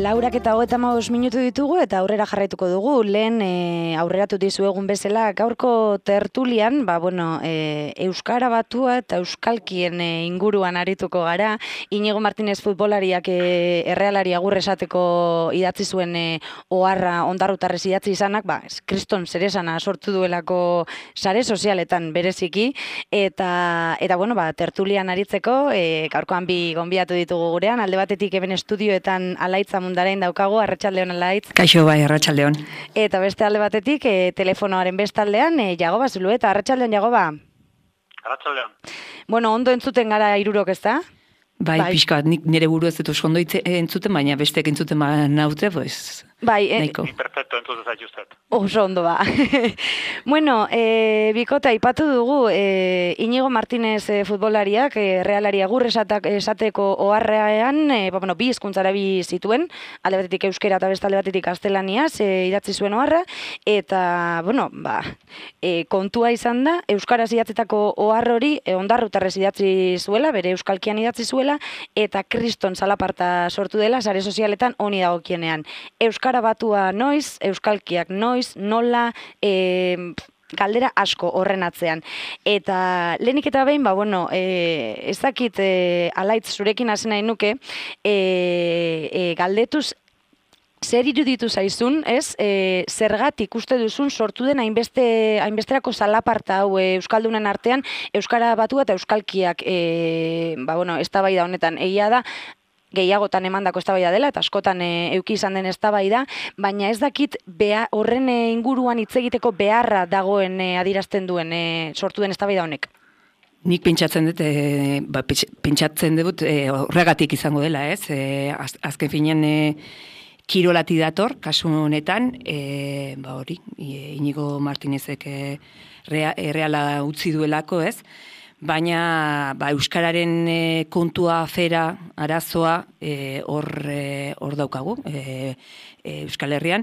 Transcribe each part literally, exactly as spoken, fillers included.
Laurak eta hogeita hamabost minutu ditugu eta aurrera jarraituko dugu. Lehen e, aurreratu dizuegun bezala gaurko tertulian, ba, bueno, e, Euskara batua eta Euskalkien e, inguruan arituko gara. Iñigo Martínez futbolariak e, errealari agur esateko idatzi zuen e, oharra ondarrutarrez idatzi izanak, ba, kriston zeresana sortu duelako sare sozialetan bereziki, eta, eta bueno, ba, tertulian aritzeko, e, gaurkoan bi gonbiatu ditugu gurean, alde batetik eben estudioetan Alaitza Mundarain daukagu, arratsaldeon Alaitz. Kaixo bai, arratsaldeon. Eta beste alde batetik, e, telefonoaren bestaldean, e, Jagoba Zulueta, arratsaldeon Jagoba. Arratsaldeon. Bueno, ondo entzuten gara hirurok, ezta? Bai, bai. Pixka, nik nire buru ez dut oso ondo entzuten, baina besteek entzuten ba naute, pues, bai, nahiko. Ni perfecto entzuten zaituztet. Oso ondo ba. Bueno, e, bikota aipatu dugu, e, Iñigo Martínez e, futbolariak, e, realari agur esateko oharrean, e, ba, bueno, bi hizkuntzara bi zituen, alde batetik euskera eta beste alde batetik gaztelaniaz, e, idatzi zuen oharra, eta, bueno, ba, e, kontua izan da, euskaraz idatzetako ohar hori e, ondarrutarrez idatzi zuela, bere euskalkian idatzi zuela, eta kriston zalaparta sortu dela sare sozialetan honi dagokienean. Euskara batua noiz, euskalkiak noiz, nola, e, galdera asko horren atzean. Eta lehenik eta behin, ba, bueno, e, ez dakit e, Alaitz zurekin hasi nahi nuke, e, e, galdetuz zer iruditu zaizun, ez? E, zergatik uste duzun sortu den hainbeste, hainbesterako zalaparta hau e, euskaldunen artean, euskara batua eta euskalkiak e, ba, bueno, eztabaida honetan egia da, gehiagotan emandako eztabaida dela eta askotan e, euki izan den eztabaida, baina ez dakit bea, horren e, inguruan hitz egiteko beharra dagoen e, adierazten duen e, sortu den eztabaida honek. Nik pentsatzen dut, e, ba, pentsatzen dut e, horregatik izango dela, ez? E, az, azken finean e, kirolati dator, kasu honetan, e, ba hori, e, Iñigo Martínezek e, rea, e, reala utzi duelako, ez? Baina ba, euskararen e, kontua, afera, arazoa hor e, hor daukagu e, e, Euskal Herrian,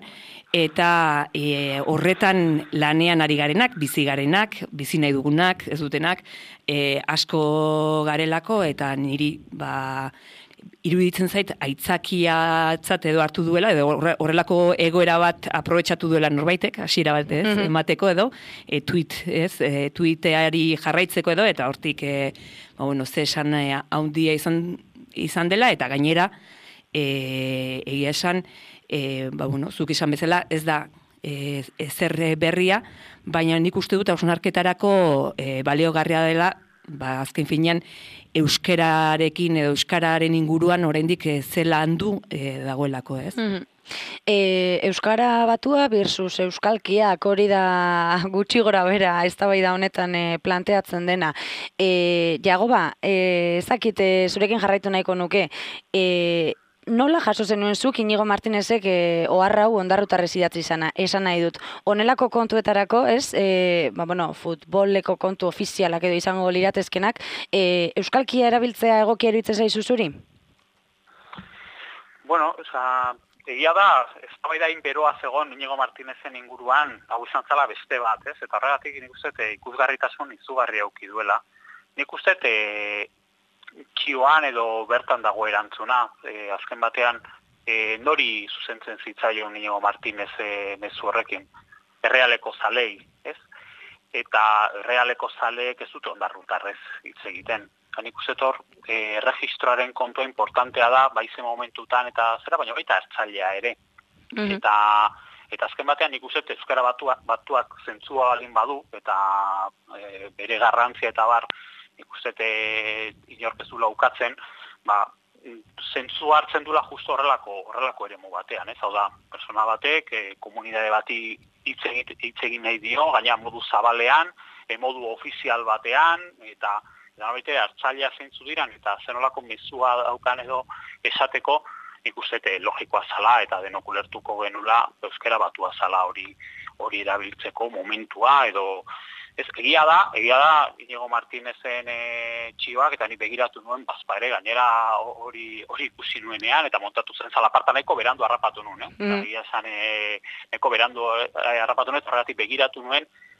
eta e, horretan lanean ari garenak, bizi garenak, bizi nahi dugunak, ez dutenak, e, asko garelako, eta niri ba, iruditzen zait aitzakiatzat edo hartu duela, edo horrelako egoera bat aprobetxatu duela norbaitek, hasiera bat ez, mm-hmm. emateko edo, e, tweet, ez, e, tweeteari jarraitzeko edo, eta hortik, e, ba, bueno, ze esan handia izan, izan dela, eta gainera, e, egia esan, e, ba, bueno, zuk esan bezala, ez da, e, ezer berria, baina nik uste dut hausnarketarako e, baliogarria dela, ba, azken finean, euskararekin edo euskararen inguruan oraindik zela handu e, dagoelako, ez? Mm-hmm. E, euskara batua versus euskalkiak hori da gutxi gora bera eztabaida honetan e, planteatzen dena. E, Jagoba, e, ezakit e, zurekin jarraitu nahiko nuke, e, nola jaso zenuen zuk Iñigo Martínezek e, oharra hau ondarrutarrez idatzi izana, esan nahi dut. Honelako kontuetarako, ez, e, ba, bueno, futboleko kontu ofizialak edo izango liratezkenak, e, euskalkia erabiltzea egokia iruditzen zaizu zuri? Bueno, oza, egia da, eztabaidain beroa zegon Iñigo Martínezen inguruan, hau izan zala beste bat, ez? Eta horregatik nik uste e, ikusgarritasun izugarri auki duela. Nik uste e, kioan edo bertan dago erantzuna, e, azken batean e, nori zuzentzen zitzaion Iñigo Martínez e, mezu horrekin, errealeko zalei, ez? Eta errealeko zaleek ez dute ondarrutarrez hitz egiten. Nik uste hor, e, registroaren kontua importantea da, baize momentutan eta zera, baina baita hartzailea ere. Mm-hmm. Eta, eta azken batean nik uste euskara batua, batuak zentzua balin badu, eta e, bere garrantzia eta bar, nik uste inork ez dula ukatzen, ba, zentzu hartzen dula justo horrelako, horrelako eremu batean, ez? Hau da, persona batek, e, komunidade bati hitz egin nahi dio, gaina modu zabalean, e, modu ofizial batean, eta eta baita hartzailea zeintzu diran, eta zenolako mezua daukan edo esateko, nik uste logikoa zala, eta denok ulertuko genula, euskara batua zala hori hori erabiltzeko momentua, edo ez, egia da, egia da, Iñigo Martínezen e, txioak, eta ni begiratu nuen bazpa ere, gainera hori hori ikusi nuenean, eta montatu zen zalaparta nahiko berandu harrapatu nuen, eh? Mm. Egia esan, e, nahiko berandu harrapatu nuen, eta horregatik begiratu nuen,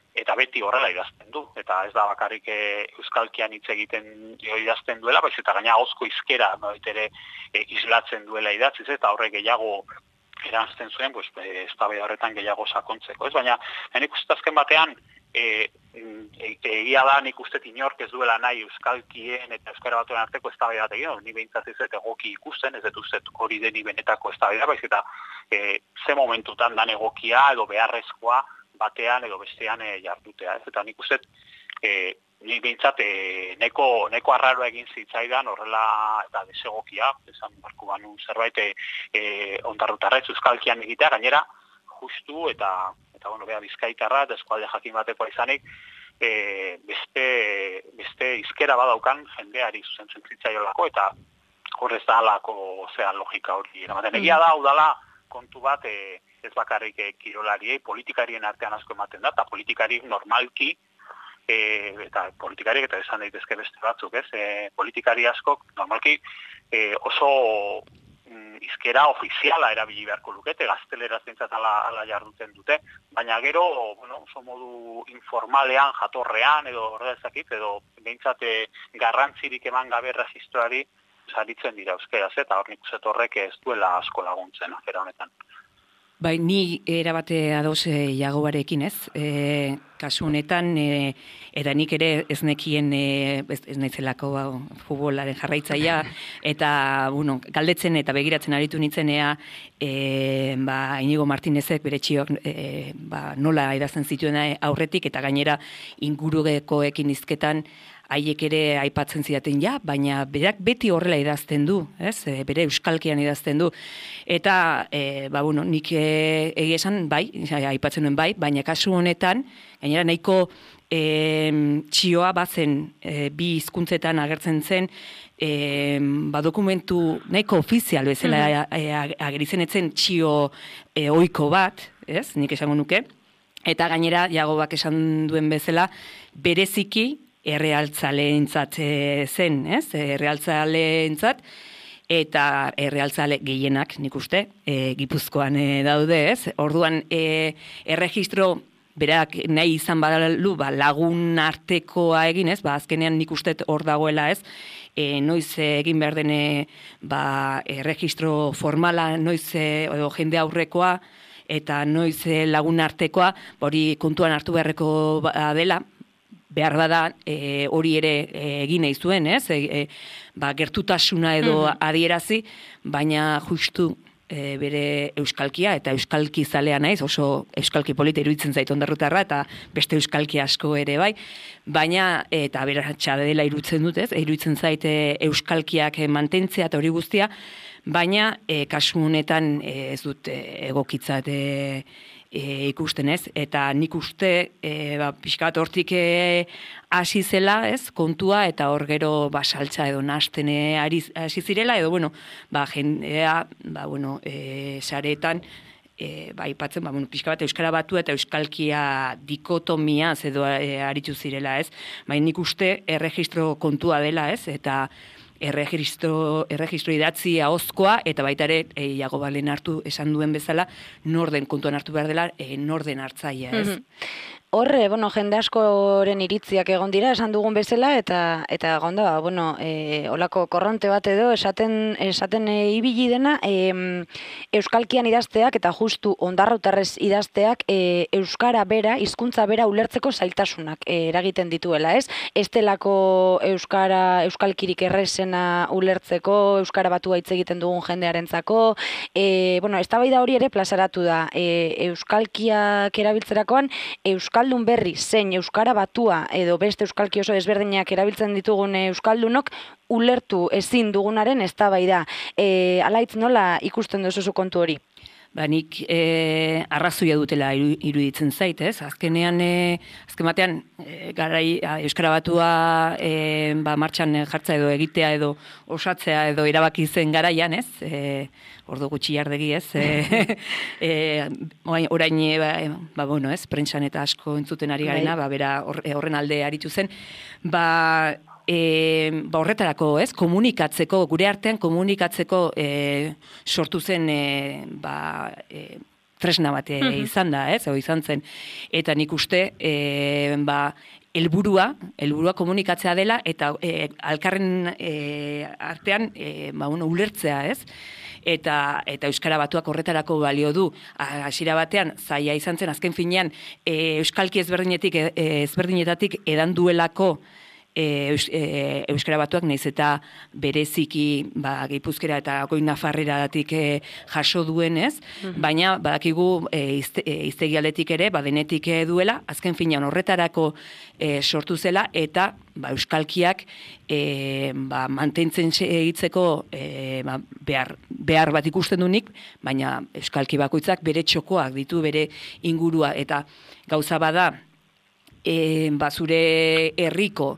eta beti horrela idazten du, eta ez da bakarrik e, euskalkian hitz egiten idazten duela, baiz eta gaina ahozko hizkera ere e, islatzen duela idatziz, eta horrek gehiago eranzten zuen, pues, e, eztabaida horretan gehiago sakontzeko, ez? Baina, nik uste azken batean, e, e, egia da nik uste inork ez duela nahi euskalkien eta euskara batuen arteko eztabaida bat egin, ni behintzat ez dut egoki ikusten, ez dut uste hori deni benetako eztabaida, baiz eta e, ze momentutan dan egokia edo beharrezkoa batean edo bestean e, jardutea. Ez? Eta nik uste, e, nik behintzat e, neko, neko arraroa egin zitzaidan horrela eta desegokia, esan barku banu zerbait e, e, ondarrutarretz euskalkian egitea, gainera justu eta eta bueno, bea Bizkaitarra eta eskualde jakin batekoa izanik, e, beste, beste hizkera badaukan jendeari zuzentzen zitzaiolako eta horrez da alako zean logika hori eramaten. Egia da, udala kontu bat e, ez bakarrik e, kirolariei, politikarien artean asko ematen da, eta politikari normalki, e, eta politikariek eta esan daitezke beste batzuk, ez? E, politikari askok normalki e, oso mm, hizkera ofiziala erabili beharko lukete, gazteleraz zintzat ala, ala jarduten dute, baina gero, bueno, oso modu informalean, jatorrean, edo horrezakit, edo behintzat garrantzirik eman gabe registroari saritzen dira euskeraz, eta hor nik uste horrek ez duela asko laguntzen afera honetan. Bai, ni erabate ados e, Jagobarekin, ez? E, kasu honetan, e, eta nik ere ez nekien, e, ez, ez naizelako ba, futbolaren jarraitzaia, eta, bueno, galdetzen eta begiratzen aritu nitzenea, e, ba, Inigo Martinezek bere txiok, e, ba, nola idazten zituena aurretik, eta gainera ingurugekoekin hizketan, haiek ere aipatzen zidaten ja, baina berak beti horrela idazten du, ez? E, bere euskalkian idazten du. Eta, e, ba, bueno, nik e, egia esan, bai, aipatzen nuen bai, baina kasu honetan, gainera nahiko e, txioa bazen e, bi hizkuntzetan agertzen zen, e, ba, dokumentu nahiko ofizial bezala mm-hmm. ageritzen etzen txio e, ohiko bat, ez? Nik esango nuke. Eta gainera, Jagobak esan duen bezala, bereziki, errealtzaleentzat zen, ez? Errealtzaleentzat, eta errealtzale gehienak, nik uste, e, Gipuzkoan e, daude, ez? Orduan, e, erregistro berak nahi izan badalu, ba, lagun artekoa egin, ez? Ba, azkenean nik uste hor dagoela, ez? E, noiz egin behar dene, ba, erregistro formala, noiz edo jende aurrekoa, eta noiz lagun artekoa, hori kontuan hartu beharreko dela, behar bada e, hori ere e, egin nahi zuen, ez? E, e, ba, gertutasuna edo mm-hmm. adierazi, baina justu e, bere euskalkia eta euskalki zalea naiz, oso euskalki polita iruditzen zait Ondarrutarra eta beste euskalki asko ere bai, baina eta beratxa dela iruditzen dut, ez? Iruditzen zait euskalkiak mantentzea eta hori guztia, baina e, kasu honetan e, ez dut e, egokitzat e, E, ikusten, ez? Eta nik uste e, ba, pixka bat hortik e, hasi zela, ez? Kontua, eta hor gero ba, saltza edo nasten hasi zirela, edo bueno, ba, jendea, ba, bueno, e, saretan, e, ba, ipatzen, ba, bueno, pixka bat euskara batu eta euskalkia dikotomiaz edo e, aritu zirela, ez? Ba, nik uste erregistro kontua dela, ez? Eta erregistro, erregistro idatzi ahozkoa, eta baita ere, e, Jagobalen hartu esan duen bezala, norden kontuan hartu behar dela, e, norden hartzaia, ez? Mm-hmm. Horre, bueno, jende askoren iritziak egon dira, esan dugun bezala, eta eta egon da, bueno, e, olako korronte bat edo, esaten, esaten e, ibili dena, e, euskalkian idazteak, eta justu ondarrutarrez idazteak, e, euskara bera, hizkuntza bera ulertzeko zailtasunak e, eragiten dituela, ez? Ez delako euskara, euskalkirik errezena ulertzeko, euskara batua hitz egiten dugun jendearentzako, e, bueno, eztabaida hori ere plazaratu da, e, euskalkiak erabiltzerakoan, euskal euskaldun berri zein euskara batua edo beste euskalki oso desberdinak erabiltzen ditugun euskaldunok ulertu ezin dugunaren eztabaida. E, alaitz nola ikusten duzu kontu hori? Ba, nik e, arrazoia dutela iruditzen zait, ez? Azkenean, e, azken batean, e, garai, a, euskara batua e, ba, martxan jartza edo egitea edo osatzea edo erabaki zen garaian, ez? E, ordu gutxi jardegi, ez? E, e, orain, e, ba, ba, bueno, ez? Prentsan eta asko entzuten ari garena, ba, bera horren alde aritu zen. Ba, E, ba horretarako, ez, komunikatzeko, gure artean komunikatzeko e, sortu zen e, ba, e, tresna bat e, izan da, ez, o izan zen. Eta nik uste, e, ba, helburua, helburua komunikatzea dela, eta e, alkarren e, artean, e, ba, uno, ulertzea, ez? Eta, eta Euskara Batuak horretarako balio du. Hasiera batean, zaila izan zen, azken finean, e, Euskalki ezberdinetik, e, ezberdinetatik edan duelako E, Eus, e, Euskara Batuak nahiz eta bereziki ba, Gipuzkera eta Goi Nafarreratik e, jaso duenez, mm-hmm. baina badakigu e, izte, e, iztegialetik ere, ba, denetik e, duela, azken finean horretarako e, sortu zela, eta ba, Euskalkiak e, ba, mantentzen egitzeko e, ba, behar, behar bat ikusten dunik, baina Euskalki bakoitzak bere txokoak ditu, bere ingurua, eta gauza bada, e, ba, zure herriko,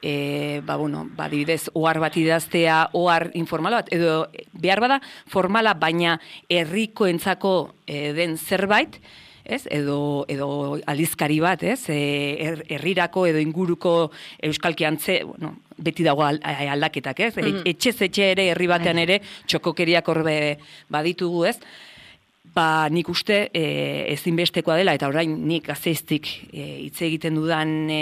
E, ba, bueno, ba, dibidez, ohar bat idaztea, ohar informala bat, edo behar bada formala, baina herrikoentzako e, den zerbait, ez? Edo, edo aldizkari bat, ez? E, er, herrirako edo inguruko euskalki antze, bueno, beti dago aldaketak, ez? Mm-hmm. Etxez etxe ere, herri batean ere, txokokeriak horbe baditugu, ez? Ba, nik uste e, ezinbestekoa dela, eta orain nik Gasteiztik e, hitz egiten dudan e,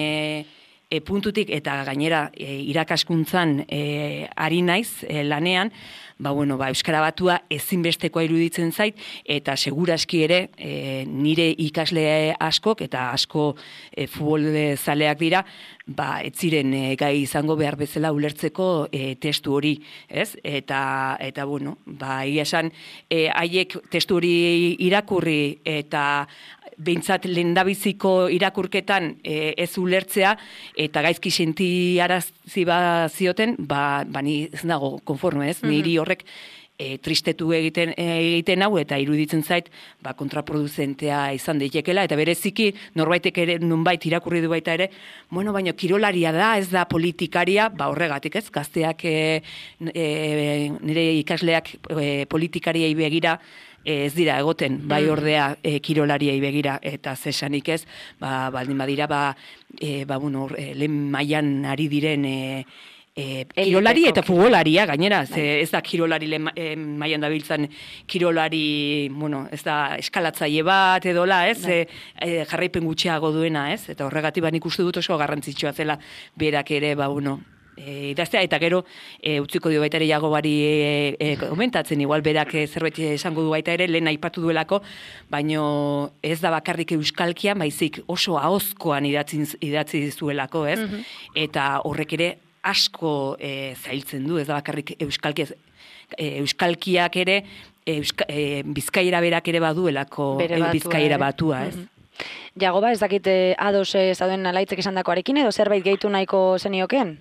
E, puntutik eta gainera e, irakaskuntzan e, ari naiz e, lanean, ba, bueno, ba, Euskara Batua ezinbestekoa iruditzen zait, eta seguraski ere e, nire ikasle askok eta asko e, futbol zaleak dira, ba, ez ziren e, gai izango behar bezala ulertzeko e, testu hori, ez? Eta, eta bueno, ba, egia esan, e, haiek testu hori irakurri eta behintzat lehendabiziko irakurketan e, ez ulertzea eta gaizki sentiarazi ba zioten, ba, ba ni ez nago konforme, ez? Mm-hmm. Niri horrek e, tristetu egiten egiten hau eta iruditzen zait ba kontraproduzentea izan daitekeela, eta bereziki norbaitek ere nonbait irakurri du baita ere, bueno, baina kirolaria da, ez da politikaria, ba horregatik, ez? Gazteak e, e, nire ikasleak e, politikariei begira ez dira egoten, bai ordea e, kirolariei begira, eta zesanik ez, ba, baldin badira, ba, e, ba, bueno, e, lehen mailan ari diren e, e, kirolari eta futbolaria, gainera, ze, ez da kirolari lehen e, mailan dabiltzan kirolari, bueno, ez da eskalatzaile bat edola, ez, e, e, jarraipen gutxiago duena, ez, eta horregatik ba nik uste dut oso garrantzitsua zela berak ere, ba, bueno, E, idaztea, eta gero e, utziko dio baita ere Jagobari e, e, komentatzen, igual berak e, zerbait esango du baita ere, lehen aipatu duelako, baino ez da bakarrik euskalkian, baizik oso ahozkoan idatzi, idatzi zuelako, ez? Mm-hmm. Eta horrek ere asko e, zailtzen du, ez da bakarrik euskalki, e, euskalkiak ere, euska, e, bizkaiera berak ere baduelako, e, bizkaiera batua, ez? Mm-hmm. Jagoba, ez dakite ados zauden alaitzek esan dakoarekin, edo zerbait gehitu nahiko zenioken?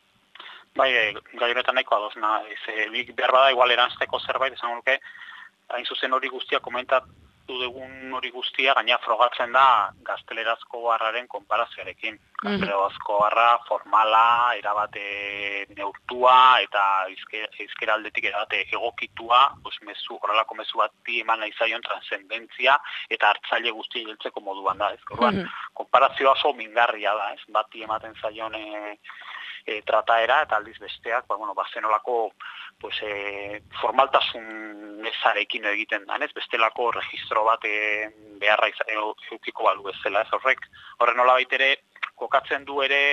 Bai, gai honetan nahiko adoz, na, nik behar bada igual eranzteko zerbait, esan nuke, hain zuzen hori guztia, komentatu dugun hori guztia, gaina frogatzen da gaztelerazko harraren konparazioarekin. Gaztelerazko harra formala, erabate neurtua, eta izkera aldetik erabate egokitua, pues, mezu, horrelako mezu bati eman nahi zaion transcendentzia, eta hartzaile guztia jeltzeko moduan da. Ez, mm-hmm. Konparazioa oso mingarria da, ez, bati ematen zaion e, E, trataera, eta aldiz besteak, ba, bueno, ba, zenolako pues, e, formaltasun ezarekin egiten da, ez? Bestelako registro bat e, beharra eukiko balu bezala, ez horrek. Horren nola baitere, kokatzen du ere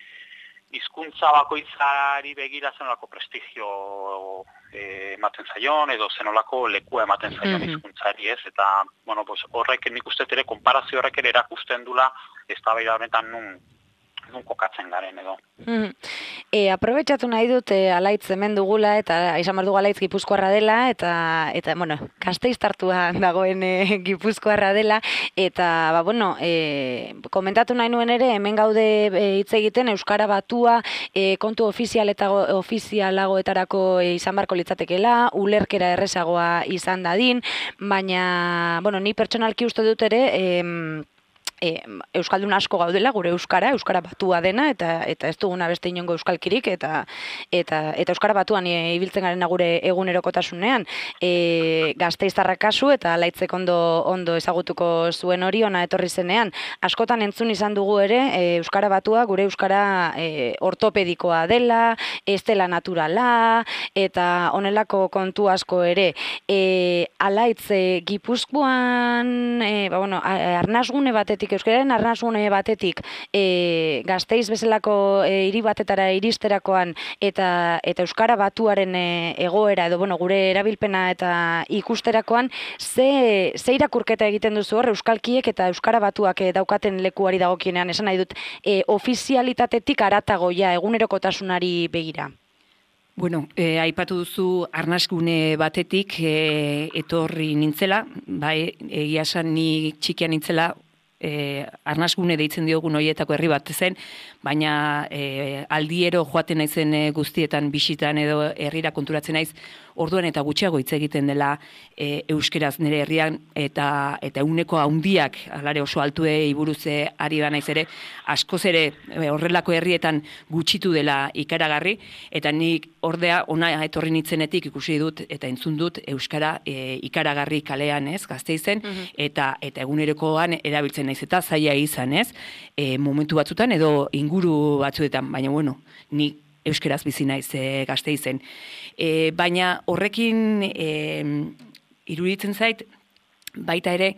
hizkuntza bakoitzari begira zenolako prestigio e, ematen zaion, edo zenolako lekua ematen zaion mm-hmm. hizkuntzari, ez? Eta, bueno, pues, horrek nik uste ere, konparazio horrek ere erakusten dula, eztabaida honetan nun, nun kokatzen garen edo. Mm. E, aprobetxatu nahi dut e, alaitz hemen dugula, eta izan behar dugu alaitz Gipuzkoarra dela, eta, eta bueno, Gasteiztartua dagoen e, Gipuzkoarra dela, eta, ba, bueno, e, komentatu nahi nuen ere, hemen gaude e, hitz egiten Euskara Batua, e, kontu ofizial eta ofizialagoetarako e, izan barko litzatekela, ulerkera errezagoa izan dadin, baina, bueno, ni pertsonalki uste dut ere, e, E, euskaldun asko gaudela gure euskara, euskara batua dena eta eta ez duguna beste inongo euskalkirik eta eta eta euskara batuan e, ibiltzen garena gure egunerokotasunean. E, Gasteiztarrak kasu eta Laitzek ondo ondo ezagutuko zuen hori ona etorri zenean. Askotan entzun izan dugu ere e, euskara batua gure euskara e, ortopedikoa dela, ez dela naturala eta honelako kontu asko ere. E, Alaitz e, Gipuzkoan e, ba, bueno, arnasgune batetik euskararen arnasgune batetik e, Gasteiz bezalako e, hiri batetara iristerakoan eta eta euskara batuaren e, egoera edo bueno, gure erabilpena eta ikusterakoan ze ze irakurketa egiten duzu hor euskalkiek eta euskara batuak e, daukaten lekuari dagokienean esan nahi dut e, ofizialitatetik haratago ja egunerokotasunari begira. Bueno, eh, aipatu duzu arnasgune batetik eh, etorri nintzela, bai, egia esan ni txikian nintzela, eh, arnasgune deitzen diogun horietako herri bat zen, baina eh, aldiero joaten naizen eh, guztietan bisitan edo herrira konturatzen naiz, orduan eta gutxiago hitz egiten dela e, euskeraz nire herrian eta eta eguneko handiak alare oso altuei buruz ari ba naiz ere askoz ere e, horrelako herrietan gutxitu dela ikaragarri eta nik ordea ona etorri nitzenetik ikusi dut eta entzun dut euskara e, ikaragarri kalean, ez, Gasteizen mm-hmm. eta eta egunerokoan erabiltzen naiz eta zaila izan, ez, e, momentu batzutan edo inguru batzuetan, baina bueno, ni euskeraz bizi naiz e, Gasteizen. E, baina horrekin e, iruditzen zait, baita ere,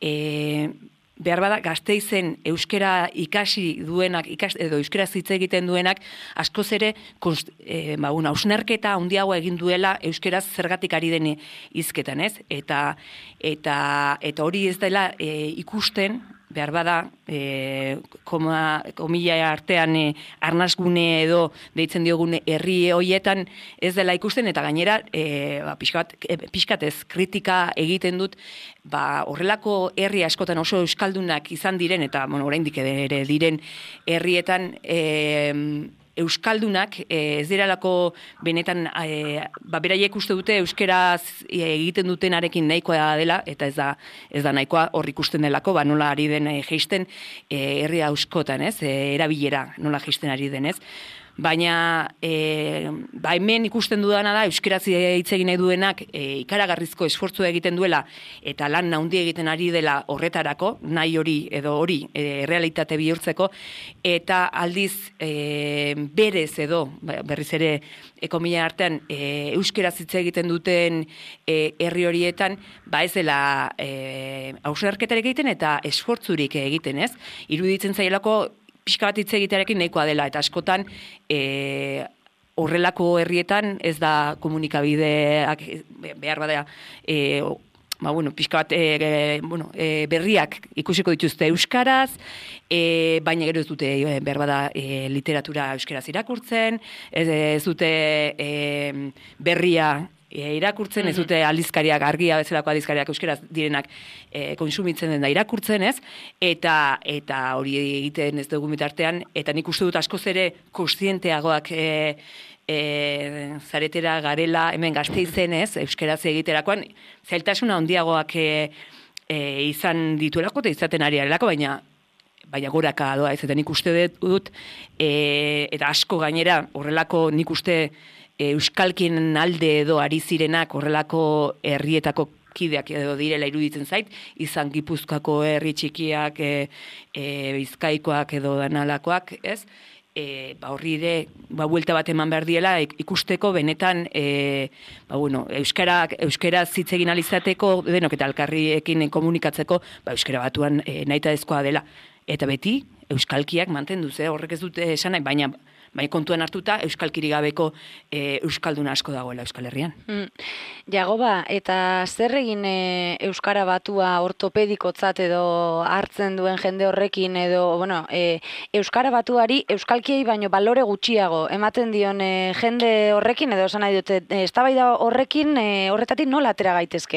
e, behar bada Gasteizen euskera ikasi duenak, ikas, edo euskera hitz egiten duenak, askoz ere, konst, e, ba, una, ausnarketa handiago egin duela euskeraz zergatik ari den hizketan, ez? Eta, eta, eta hori ez dela e, ikusten, behar bada, e, koma, komila artean e, arnasgune edo deitzen diogune herri hoietan ez dela ikusten, eta gainera e, ba, pixkat, e, pixkat ez kritika egiten dut, ba, horrelako herri askotan oso euskaldunak izan diren, eta bueno, oraindik ere diren herrietan e, euskaldunak e, ez direlako benetan e, ba, beraiek uste dute euskeraz egiten dutenarekin nahikoa dela eta ez da ez da nahikoa hor ikusten delako ba nola ari den e, jeisten e, herri askotan, ez? E, erabilera nola jeisten ari den, ez? Baina e, ba hemen ikusten dudana da euskeraz hitz egin nahi duenak e, ikaragarrizko esfortzu egiten duela eta lan handi egiten ari dela horretarako, nahi hori edo hori e, realitate bihurtzeko eta aldiz e, berez edo berriz ere ekomila artean e, euskeraz hitz egiten duten e, herri horietan ba ez dela e, hausnarketarik egiten eta esfortzurik egiten, ez? Iruditzen zailako pixka bat hitz egitearekin nahikoa dela, eta askotan e, horrelako herrietan ez da komunikabideak behar badea e, ba, bueno, pixka bat e, bueno, e, berriak ikusiko dituzte euskaraz, e, baina gero ez dute e, behar bada e, literatura euskaraz irakurtzen, ez, ez dute e, berria E, irakurtzen, ez dute aldizkariak, argia bezalako aldizkariak euskeraz direnak e, konsumitzen den da irakurtzen, ez? Eta eta hori egiten ez dugu mitartean, eta nik uste dut askoz ere kontzienteagoak e, e, zaretera garela hemen Gasteizen, ez? Euskeraz egiterakoan, zailtasuna handiagoak e, e, izan dituelako eta izaten ari arelako, baina baina goraka doa, ez? Eta nik uste dut, e, eta asko gainera horrelako nik uste euskalkien alde edo ari zirenak horrelako herrietako kideak edo direla iruditzen zait, izan Gipuzkoako herri txikiak, e, e, Bizkaikoak edo danalakoak, ez? E, ba horri ere, ba buelta bat eman behar diela ikusteko benetan e, ba bueno, euskara euskara hitz egin alizateko denok eta elkarriekin komunikatzeko, ba euskara batuan e, nahitaezkoa dela. Eta beti euskalkiak mantendu, ze horrek ez dute esan nahi, baina bai kontuan hartuta euskalkiri gabeko e, euskaldun asko dagoela Euskal Herrian. Mm. Jagoba, eta zer egin e, euskara batua ortopedikotzat edo hartzen duen jende horrekin edo, bueno, e, euskara batuari euskalkiei baino balore gutxiago ematen dion e, jende horrekin edo esan nahi dute, eztabaida horrekin e, horretatik nola atera gaitezke?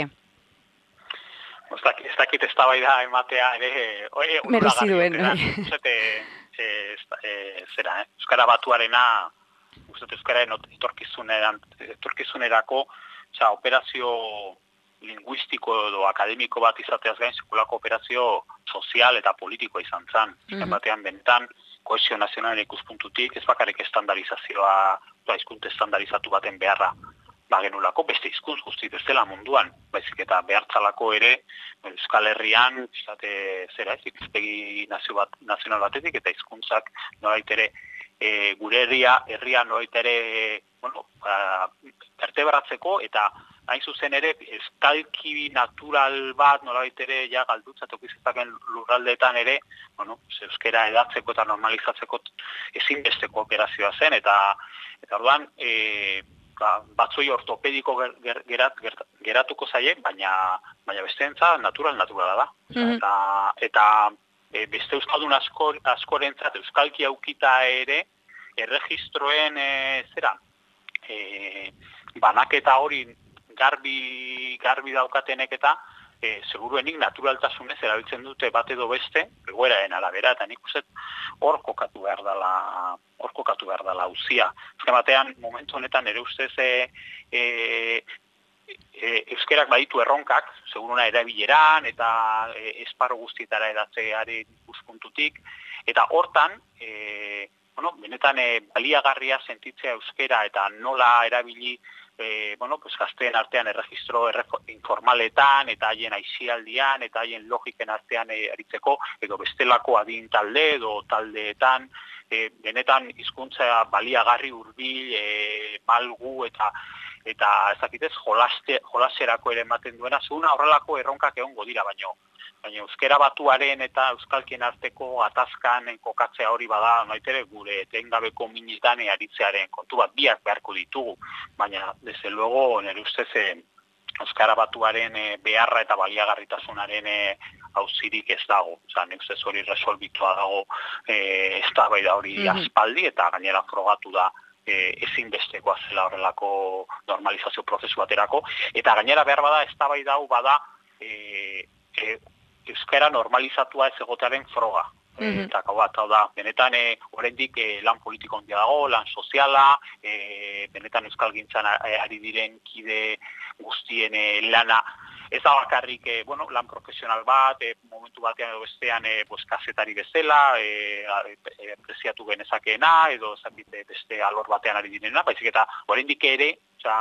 Ez dakit eztabaida ematea ere merezi duen. E, e, zera, eh? Euskara batuarena, uste Euskararen etorkizunerako, oza, operazio linguistiko edo akademiko bat izateaz gain sekulako operazio sozial eta politikoa izan zen. Mm-hmm. Batean benetan kohesio nazionalen ikuspuntutik ez bakarrik estandarizazioa, hizkuntza estandarizatu baten beharra bagenulako, beste hizkuntz guzti bezala munduan, baizik eta behartzalako ere Euskal Herrian, izate zera ez, ikuspegi nazio bat, nazional batetik eta hizkuntzak nolait ere e, gure herria, herria nolait ere bueno, ba, vertebratzeko eta hain zuzen ere estalki natural bat nolait ere ja galdutzat okizetaken lurraldeetan ere, bueno, euskera edatzeko eta normalizatzeko ezinbesteko operazioa zen eta eta orduan e, ba, batzoi ortopediko ger, ger, gerat, ger, geratuko zaie, baina baina bestentza natural naturala da. Mm-hmm. Eta eta e, beste euskaldun asko askorentzat euskalki aukita ere erregistroen e, zera e, banaketa hori garbi garbi daukatenek eta e, seguruenik naturaltasunez erabiltzen dute bat edo beste egoeraren arabera eta nik uste hor kokatu behar dela hor kokatu behar dela auzia. Azken batean momentu honetan ere ustez e, e, e, euskerak baditu erronkak seguruna erabileran eta e, esparro guztietara edatzeari ikuspuntutik eta hortan e, bueno, benetan e, baliagarria sentitzea euskera eta nola erabili E, bueno, pues gazteen artean erregistro informaletan eta haien aisialdian eta haien logiken artean e, aritzeko edo bestelako adin talde edo taldeetan e, benetan hizkuntza baliagarri hurbil e, malgu eta eta ezakitez jolaste, jolaserako ere ematen duena zuna horrelako erronkak egongo dira baino baina euskera batuaren eta euskalkien arteko atazkan kokatzea hori bada noitere gure etengabeko minetan aritzearen kontu bat biak beharko ditugu, baina desde luego nire ustez euskara batuaren beharra eta baliagarritasunaren auzirik ez dago. Osa, nire ustez hori resolbitua dago e, eztabaida hori mm-hmm. aspaldi eta gainera frogatu da e, ezinbestekoa zela horrelako normalizazio prozesu baterako eta gainera behar bada eztabaida hau bada e, e, euskara normalizatua ez egotearen froga. Mm-hmm. Eta hau bat, hau da, benetan e, oraindik e, lan politiko handia dago, lan soziala, e, benetan euskal gintzan ari diren kide guztien e, lana, ez da bakarrik e, bueno, lan profesional bat, e, momentu batean edo bestean e, pues, kazetari bezala, e, e, preziatu genezakeena, edo zakite beste alor batean ari direna, baizik eta oraindik ere, oza,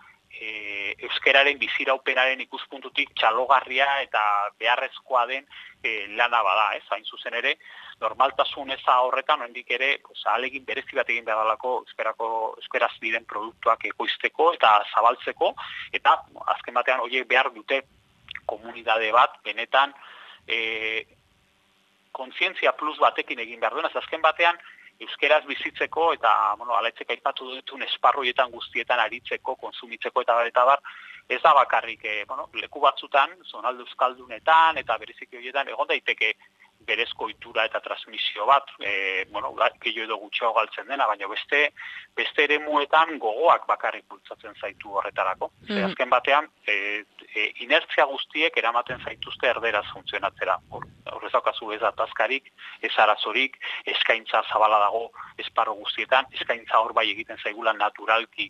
E, euskeraren biziraupenaren ikuspuntutik txalogarria eta beharrezkoa den e, lana bada, ez? Hain zuzen ere, normaltasun eza horretan, oraindik ere, pues, ahalegin berezi bat egin beharralako euskerako euskeraz diren produktuak ekoizteko eta zabaltzeko, eta azken batean horiek behar dute komunitate bat, benetan e, kontzientzia plus batekin egin behar duena, azken batean euskeraz bizitzeko eta bueno, alaitzek aipatu dutun esparroietan guztietan aritzeko, konsumitzeko eta eta bar, ez da bakarrik eh, bueno, leku batzutan, zonalde euskaldunetan eta bereziki horietan egon daiteke berezko ohitura eta transmisio bat, e, bueno, gehiago edo gutxiago galtzen dena, baina beste beste eremuetan gogoak bakarrik bultzatzen zaitu horretarako. Mm. Ze azken batean, e, e, inertzia guztiek eramaten zaituzte erderaz funtzionatzera. Horrez daukazu ez atazkarik, ez arazorik, eskaintza zabala dago esparro guztietan, eskaintza hor bai egiten zaigula naturalki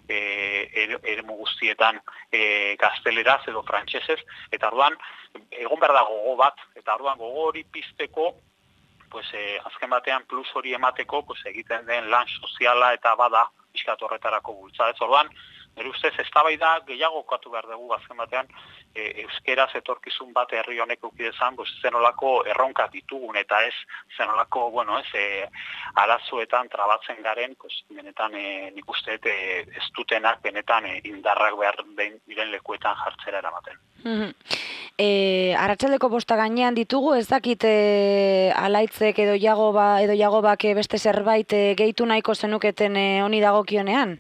eremu guztietan e, gazteleraz edo frantsesez, eta orduan egon behar da gogo bat, eta orduan gogo hori pizteko, pues, e, azken batean plus hori emateko pues, egiten den lan soziala eta bada pixkat horretarako bultza. Ez orduan, nire ustez, eztabaida gehiago kokatu behar dugu azken batean, e, euskeraz etorkizun bat herri honek ukidezan, pues, zenolako erronka ditugun, eta ez zenolako, bueno, ez, e, arazoetan trabatzen garen, pues, benetan e, nik uste e, ez dutenak benetan e, indarrak behar den diren lekuetan jartzera eramaten. Mm-hmm. E, arratsaldeko bosta gainean ditugu, ez dakit e, alaitzek edo jagoba edo jagobak beste zerbait e, gehitu nahiko zenuketen e, honi dagokionean?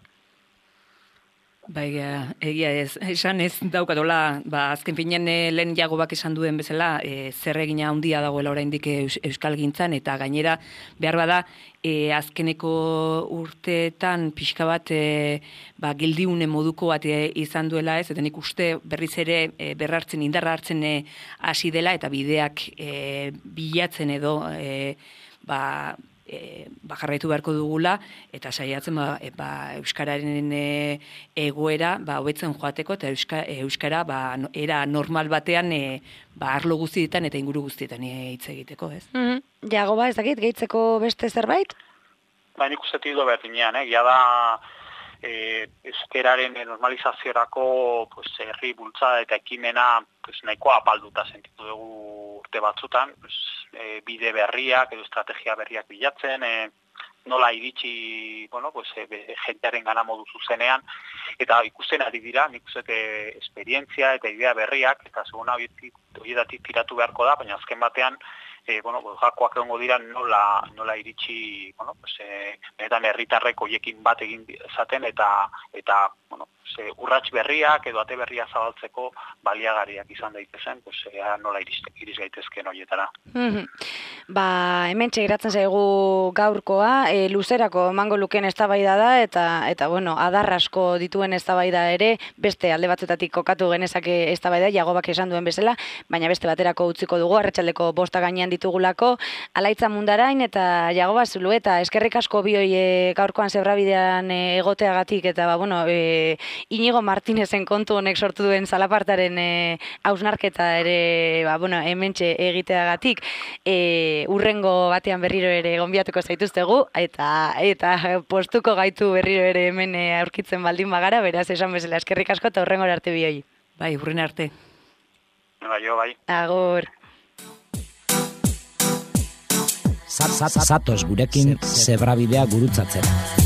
Bai, egia ez, esan ez daukatola, ba, azken finean lehen jagobak esan duen bezala, e, zer egina handia dagoela oraindik eus, euskal gintzan, eta gainera behar bada, e, azkeneko urteetan pixka bat e, ba, gildiune moduko bat e, izan duela ez, eta nik uste berriz ere e, berrartzen, indarra hartzen e, hasi dela, eta bideak e, bilatzen edo, e, ba, e, ba, jarraitu beharko dugula, eta saiatzen ba, e, ba, Euskararen e, egoera ba, hobetzen joateko, eta Euska, e, Euskara ba, no, era normal batean e, ba, arlo guztietan eta inguru guztietan e, hitz egiteko, ez? Mm-hmm. Jagoba, ez dakit, gehitzeko beste zerbait? Ba, nik uste tido berdinean, eh? Gia da e, euskeraren normalizaziorako pues, herri bultzada eta ekimena pues, nahikoa apalduta sentitu dugu urte batzutan, pues, e, bide berriak edo estrategia berriak bilatzen, e, nola iritsi, bueno, pues, e, jentearen gana modu zuzenean, eta ikusten ari dira, nik uste esperientzia eta idea berriak, eta seguna horietatik tiratu beharko da, baina azken batean, E, bueno, jakoak egongo dira nola, nola iritsi, bueno, pues, e, benetan herritarrek hoiekin bat egin zaten eta eta bueno, ze, urrats berriak edo ate berria zabaltzeko baliagariak izan daitezen, pues, ea nola iris, iris gaitezken horietara. Mm-hmm. Ba, hementxe geratzen zaigu gaurkoa, e, luzerako emango lukeen eztabaida da eta eta bueno, adar asko dituen eztabaida ere, beste alde batzutatik kokatu genezake eztabaida Jagobak esan duen bezala, baina beste baterako utziko dugu arratsaldeko bosta gainean ditugulako, Alaitza Mundarain eta Jagoba Zulueta, eskerrik asko bioi e, gaurkoan zebrabidean e, egoteagatik eta ba, bueno, e, Inigo Martinezen kontu honek sortu duen zalapartaren e, hausnarketa ere ba, bueno, hementxe egiteagatik e, urrengo batean berriro ere gonbiatuko zaituztegu eta eta postuko gaitu berriro ere hemen e, aurkitzen baldin bagara, beraz esan bezala eskerrik asko eta urrengora arte bioi. Bai, urren arte. Bai, jo, bai. Agur. Zatoz gurekin zebrabidea gurutzatzera.